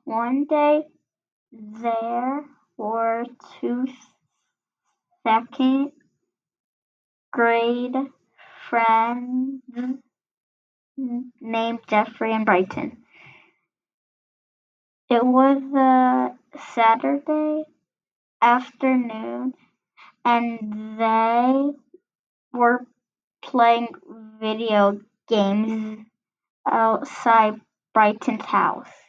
One day there were two second grade friends named Jeffrey and Brighton. It was a Saturday afternoon and they were playing video games outside Brighton's house.